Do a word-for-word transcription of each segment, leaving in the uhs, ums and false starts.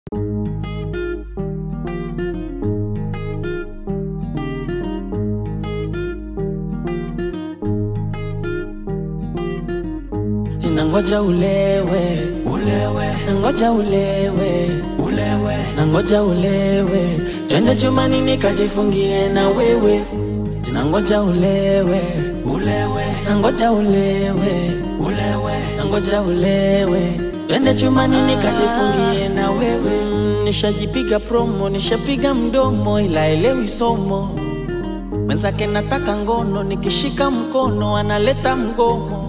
Nangoja ulewe, ulewe, nangoja ulewe, ulewe, nangoja ulewe, twende chumbani nikajifungie na wewe. Nangoja ulewe, ulewe, nangoja ulewe, ulewe, nangoja ulewe, twende chumbani nikajifungie na wewe. Nishajipiga promo, nishapiga mdomo, ila elewi somo. Mwenzake nataka ngono, nikishika mkono analeta mgomo.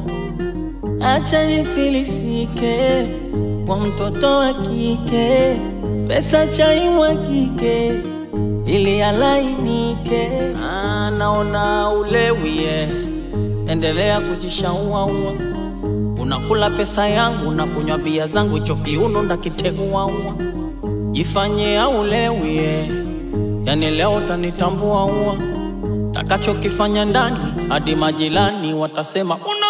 Acha nifilisike kwa mtoto wa kike, pesa chai mwagike ili alainike. Ah, naona ulewie, endelea kujishaua. Unakula pesa yangu na kunywa bia zangu, hicho kiuno ndakiteua. Jifanye au ulewie, yani leo utanitambua. Takacho kifanya ndani hadi majirani watasema una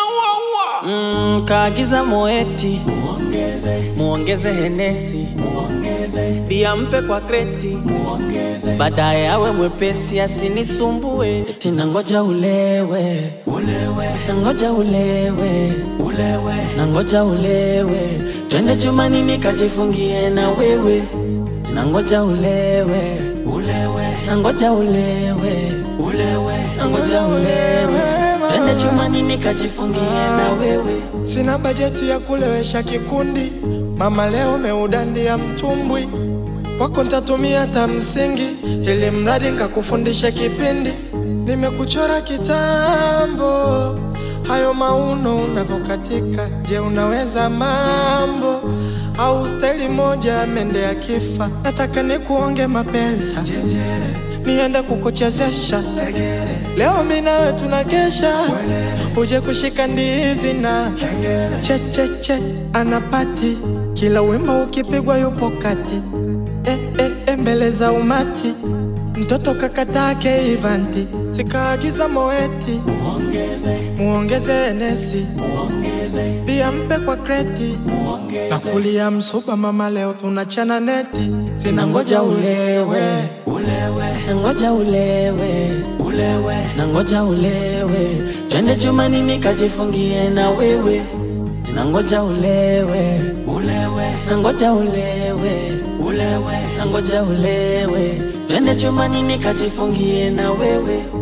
Mm, kaagiza moeti, muongeze, muongeze Henesi, muongeze, bia mpe kwa kreti, muongeze, baadaye awe mwepesi asinisumbue. Eti nangoja ulewe, ulewe, nangoja ulewe, ulewe, nangoja ulewe, twende chumbani nikajifungie na wewe. Nangoja ulewe, ulewe, nangoja ulewe, ulewe, nangoja ulewe, twende chumbani nikajifungie na wewe. Sina bajeti ya kulewesha kikundi, mama leo meudandia mtumbwi. Wako ntatumia tamsingi, ili mradi nkakufundisha kipindi. Nimekuchora kitambo, hayo mauno unavokatika. Je, unaweza mambo? Au style moja mende ya kifa? Nataka nikuonge mapenza, niende kukuchezesha. Leo mimi nawe tunakesha, uje kushika ndizi na che che che anapati. Kila wimbo ukipigwa yupo kati, eh eh eh mbele za umati. Mtoto kakatake Ivanti, sikaagiza moeti, muongeze, muongeze Henesi, muongeze, bia mpe kwa kreti, muongeze, nakulia msuba mama leo tunachana neti. Sinangoja ulewe, ulewe, nangoja ulewe, ulewe, nangoja ulewe, twende chumbani nikajifungie na wewe. Nangoja ulewe, ulewe, nangoja ulewe, ulewe, nangoja ulewe, twende chumbani nikajifungie na wewe.